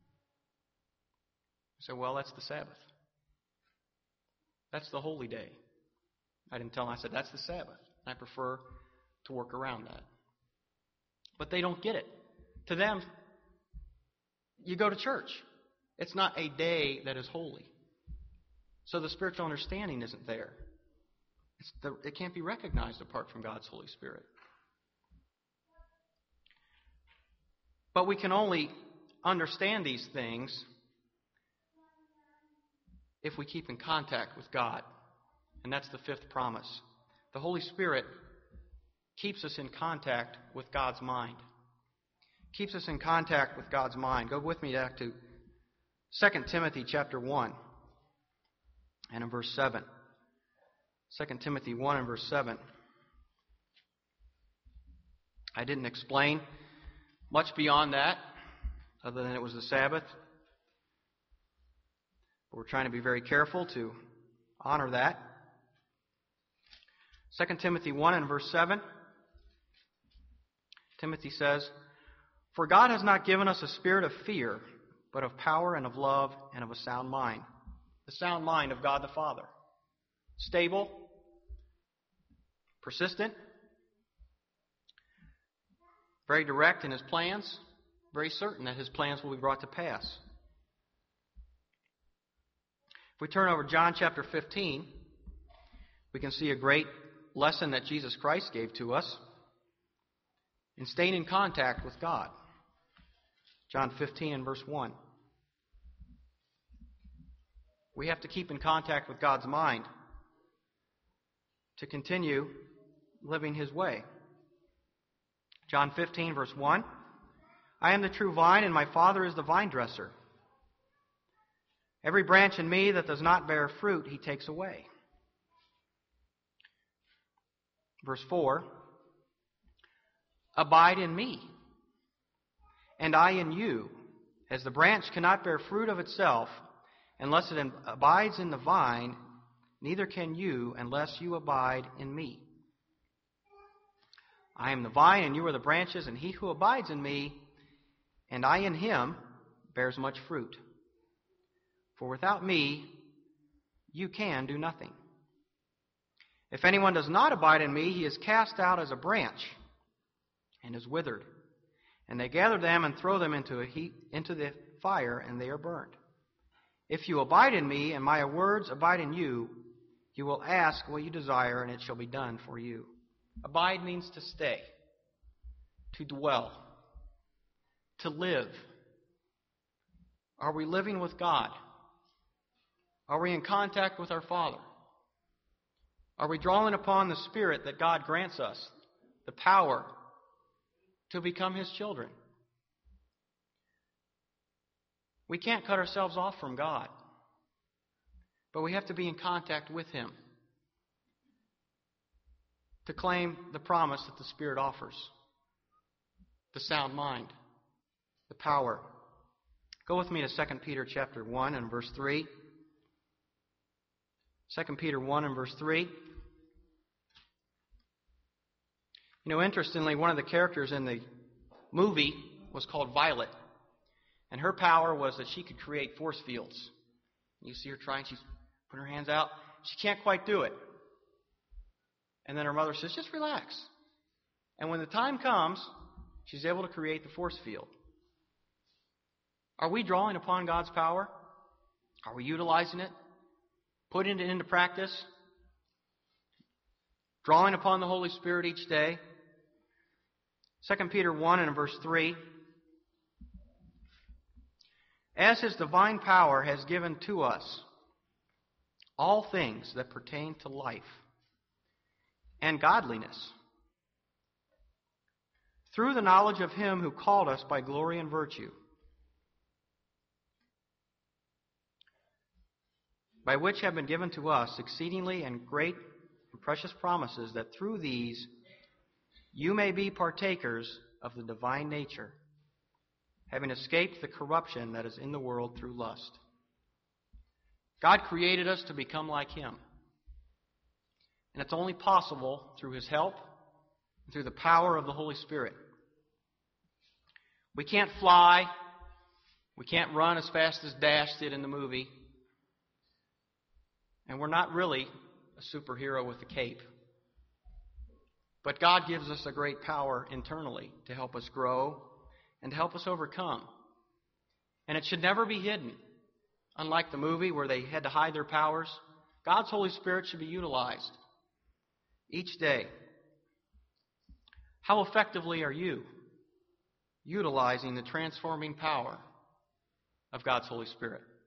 said, "Well, that's the Sabbath. That's the holy day." I didn't tell them. I said, "That's the Sabbath. I prefer to work around that." But they don't get it. To them, you go to church. It's not a day that is holy. So the spiritual understanding isn't there. It can't be recognized apart from God's Holy Spirit. But we can only understand these things if we keep in contact with God. And that's the fifth promise. The Holy Spirit keeps us in contact with God's mind. Keeps us in contact with God's mind. Go with me back to 2 Timothy chapter 1 and in verse 7. 2 Timothy 1 and verse 7. I didn't explain much beyond that, other than it was the Sabbath. But we're trying to be very careful to honor that. 2 Timothy 1 and verse 7. Timothy says, "For God has not given us a spirit of fear, but of power and of love and of a sound mind." The sound mind of God the Father. Stable, persistent, very direct in His plans, very certain that His plans will be brought to pass. If we turn over John chapter 15, we can see a great lesson that Jesus Christ gave to us in staying in contact with God. John 15 and verse 1. We have to keep in contact with God's mind to continue living His way. John 15, verse 1. "I am the true vine, and my Father is the vine dresser. Every branch in me that does not bear fruit, He takes away." Verse 4. "Abide in me, and I in you, as the branch cannot bear fruit of itself unless it abides in the vine, neither can you unless you abide in me. I am the vine, and you are the branches, and he who abides in me, and I in him, bears much fruit. For without me, you can do nothing. If anyone does not abide in me, he is cast out as a branch and is withered. And they gather them and throw them into the fire, and they are burned. If you abide in me, and my words abide in you, you will ask what you desire, and it shall be done for you." Abide means to stay, to dwell, to live. Are we living with God? Are we in contact with our Father? Are we drawing upon the Spirit that God grants us, the power to become His children? We can't cut ourselves off from God, but we have to be in contact with Him to claim the promise that the Spirit offers. the sound mind, the power. Go with me to 2 Peter chapter 1 and verse 3. 2 Peter 1 and verse 3. Interestingly, one of the characters in the movie was called Violet. And her power was that she could create force fields. You see her trying, she's putting her hands out. She can't quite do it. And then her mother says, just relax. And when the time comes, she's able to create the force field. Are we drawing upon God's power? Are we utilizing it? Putting it into practice? Drawing upon the Holy Spirit each day? 2 Peter 1 and verse 3. As His divine power has given to us all things that pertain to life and godliness, through the knowledge of Him who called us by glory and virtue, by which have been given to us exceedingly and great and precious promises, that through these you may be partakers of the divine nature, having escaped the corruption that is in the world through lust. God created us to become like Him. And it's only possible through His help and through the power of the Holy Spirit. We can't fly. We can't run as fast as Dash did in the movie. And we're not really a superhero with a cape. But God gives us a great power internally to help us grow and to help us overcome. And it should never be hidden. Unlike the movie where they had to hide their powers, God's Holy Spirit should be utilized each day. How effectively are you utilizing the transforming power of God's Holy Spirit?